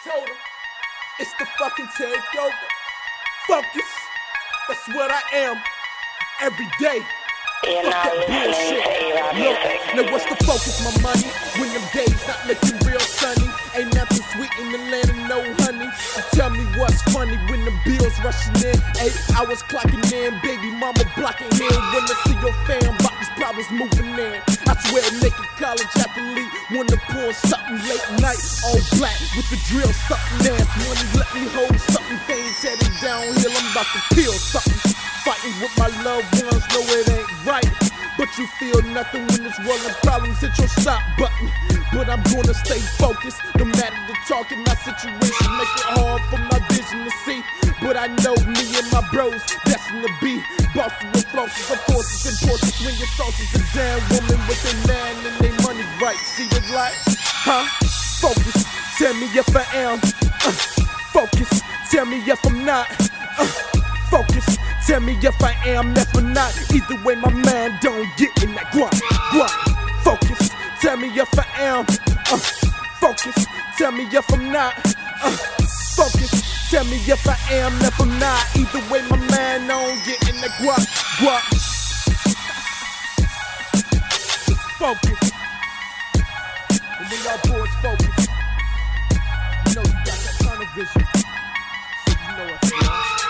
told him, it's the fucking takeover. Focus, that's what I am. Every day. You're Fuck not that listening bullshit. to A-Rod Look, music. now what's the focus? My money. When them days not looking real sunny. Ain't nothing sweet in the land of no honey. So tell me what's funny when the bills rushing in. 8 hours clocking in. Baby mama blocking in. When I see your fam, about these problems moving in. I swear naked college athlete. Wanna pull something late night. All black with the drill, something ass. Money let me hold something. Things headed downhill. I'm about to peel something. Fighting with my loved ones, know it ain't right. But you feel nothing when it's rolling problems, hit your stop button. But I'm gonna stay focused, no matter the talking. My situation make it hard for my vision to see. But I know me and my bros destined to be bosses with flosses of forces and forces. Swing your sauces, a damn woman with their man and their money right. See it like, huh? Focus, tell me if I am. Focus, tell me if I'm not. Focus, tell me if I am, never not. Either way, my man don't get in that guap. Focus, tell me if I am. Focus, tell me if I'm not. Focus, tell me if I am, never not. Either way, my man don't get in that guap. Just focus. And when y'all boys focus, you know you got that tunnel vision. So you know what's going on.